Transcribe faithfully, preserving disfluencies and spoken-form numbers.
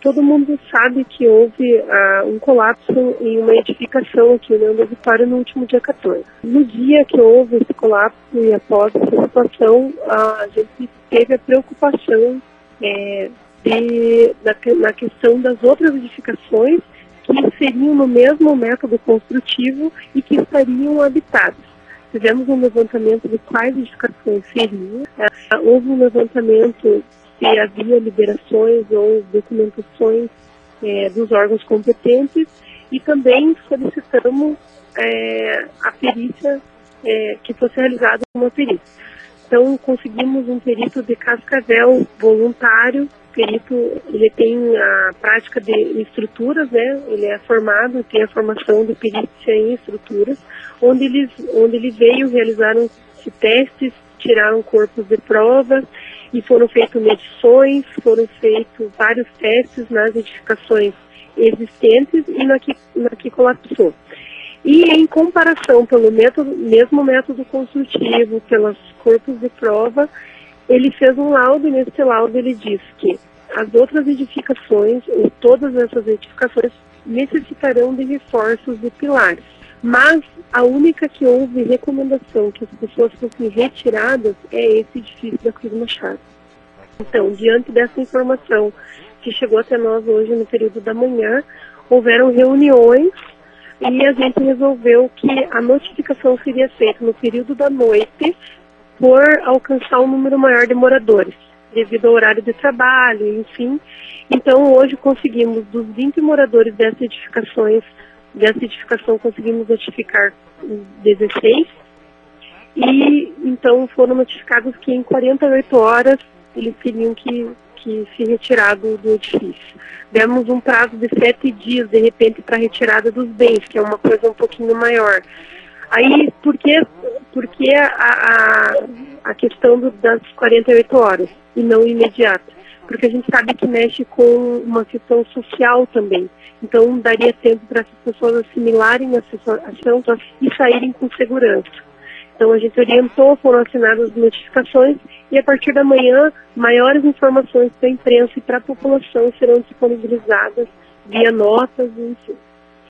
todo mundo sabe que houve uh, um colapso em uma edificação aqui no Leandro Vitória no último dia quatorze. No dia que houve esse colapso e após essa situação, uh, a gente teve a preocupação é, de, na, na questão das outras edificações que seriam no mesmo método construtivo e que estariam habitadas. Fizemos um levantamento de quais edificações seriam. Uh, houve um levantamento se havia liberações ou documentações é, dos órgãos competentes e também solicitamos é, a perícia, é, que fosse realizada uma perícia. Então, conseguimos um perito de Cascavel voluntário. O perito, ele tem a prática de estruturas, né? Ele é formado, tem a formação de perícia em estruturas, onde ele, onde ele veio realizar um, testes, tiraram corpos de provas, e foram feitas medições, foram feitos vários testes nas edificações existentes e na que, na que colapsou. E em comparação pelo método, mesmo método construtivo, pelos corpos de prova, ele fez um laudo e nesse laudo ele diz que as outras edificações, ou todas essas edificações, necessitarão de reforços de pilares. Mas a única que houve recomendação que as pessoas fossem retiradas é esse edifício da Cruz Machado. Então, diante dessa informação que chegou até nós hoje no período da manhã, houveram reuniões e a gente resolveu que a notificação seria feita no período da noite por alcançar um número maior de moradores, devido ao horário de trabalho, enfim. Então, hoje conseguimos, dos vinte moradores dessas edificações, dessa edificação conseguimos notificar dezesseis e então foram notificados que em quarenta e oito horas eles teriam que, que se retirar do, do edifício. Demos um prazo de sete dias, de repente, para a retirada dos bens, que é uma coisa um pouquinho maior. Aí, por que, por que a, a, a questão do, das quarenta e oito horas e não imediata? Porque a gente sabe que mexe com uma questão social também. Então, daria tempo para essas pessoas assimilarem a situação e saírem com segurança. Então, a gente orientou, foram assinadas as notificações e, a partir da manhã, maiores informações para a imprensa e para a população serão disponibilizadas via notas, enfim.